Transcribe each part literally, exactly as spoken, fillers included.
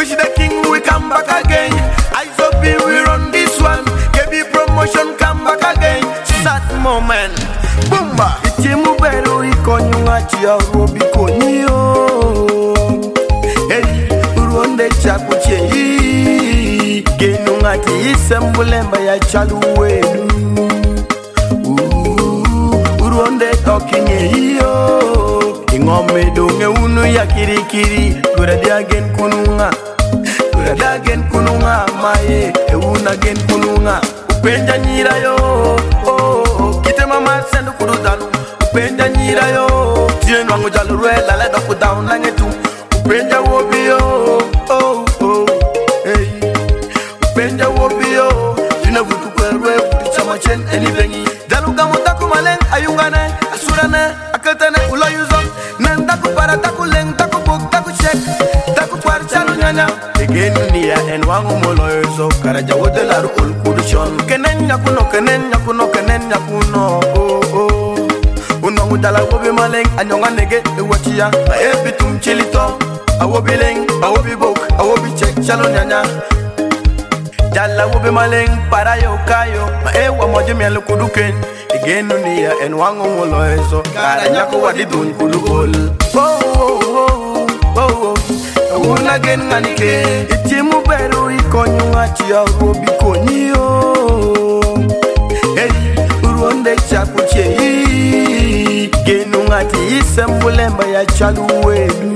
Wish the king we come back again. Eyes open, we run this one. K B promotion come back again. Sad moment. Boomba. Itimu beru ikonyu ngati ya robi konyo. Hey, uronde chakuche hii. Genu ngati isembulemba ya chaluwelu. Uronde talking hiyo. Ingome donge unu ya kirikiri. Kuradi again kununga. Kuradi again kununga. Maye, euna again kununga. Upenja nyira yo. Oh, kite mama sendu kudutanu. Upenja nyira yo. Tien wangu jalurela leda kudown nangetu. Upenja wobi yo. Oh, oh, hey. Upenja wobi yo. Jina vutu kwerwe vutu chama chen enibengi. Jaluga mutaku maleng ayungane. Asurane akatane ulo yuzo. Nandaku para taku leng taku buk taku check. Taku par chalu nyanya. Again niya en wangu molo yuzo. Karaja wote laru ul kudushon. Kenen nyakuno kenen nyakuno kenen nyakuno. Oh oh. Unwangu dala wobi maleng anyonga nege ewachia. Maebi tumchilito. Awobi leng awobi buk awobi check chalu nyanya. Jalla wobi maleng para yo kayo. Maewa mojo mielu kuduken. Again niya en wangu molo yuzo. Kara nyako wadidun kudukol. Oh oh oh oh oh. Una gen nganike. Itimu beru ikonyu ngati ya robi konyo. Hey, uronde chakuche hii. Genu ngati isembulemba ya chaluwelu.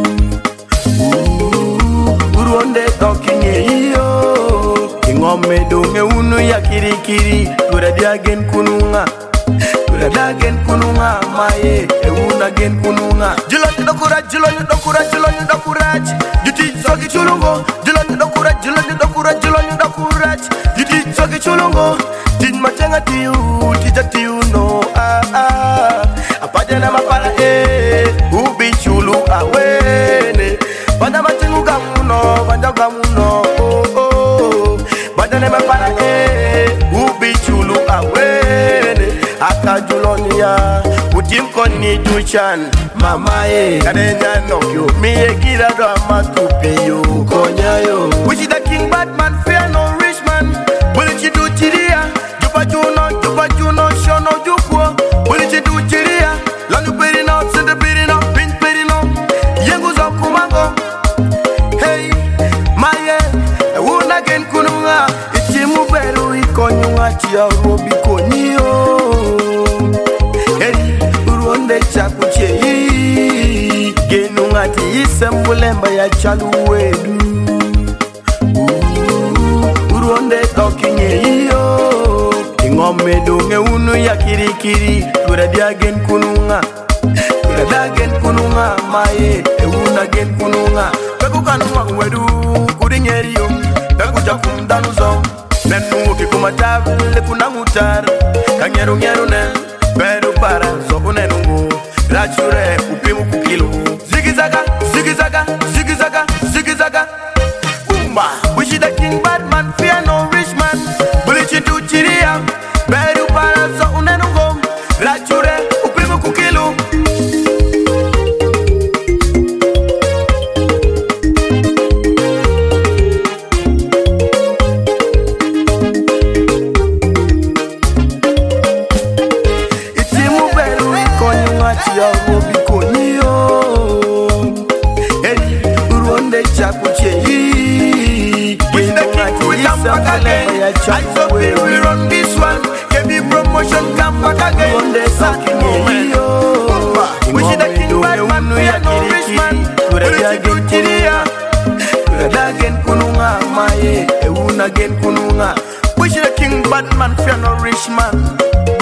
Uronde talking hiyo. Ingome donge unu ya kirikiri. Kuradi again kununga. Kuradi again kununga. Maye, euna again kununga. Jilo nyudokura, jilo nyudokura, jilo nyudokura. Juti sogi chulungo. Jilo nyudokura, jilo nyudokura, jilo nyudokura. Juti sogi chulungo. Tin machenga tiu, tija tiu no. Ah ah. Apaja na mapala eh. Ubi chulu awene. Banda machengu gamuno, banda gamuno. Oh oh. Banda na mapala eh. Ubi chulu awene. Akajulonia. Utim koni tuchan. Mama eh. Kadenya nokyo. Miye gira do amatupiyo. Konyayo. Wishi the king Batman fear no rich man. Will you do chiria? Jupa juno, jupa juno, shono jukwo. Will you do chiria? Lanu perino, sende perino, pin perino. Yengu zo kumango. Hey, maye, una gen kununga. Itimu beru ikonyu ngati ya robi konyo. Hey, uronde chakuche hii. Genu ngati isembulemba ya chaluwelu. Uronde talking hiyo. Ingome donge unu ya kirikiri. Kuradi again kununga. Kuradi again kununga. Maye, euna again kununga. Peku kanunga uwedu kudinyeriyo. Peku jakundanuzo. Nenu kikumatavu le kunangutar. Kanyeru nyeru ne. Peru para so unenungu. Rachure upimu kukilu. Zigizaga, zigizaga, zigizaga, zigizaga. Boomba. Wishi the king Batman fear no rich man. Bulichi tu chiria. Peru para so unenungu. Rachure upimu kukilu. Itimu beru ikonyu ngati ya robi konyo. Hey, uronde chakuche hii. Wish the king we come back again. Eyes open, we run this one. K B promotion come back again. Uronde talking hiyo. Wish the king Batman fear no rich man. Kuradi again chiria. Kuradi again kununga. Maye, euna again kununga. Wish the king Batman fear no rich man.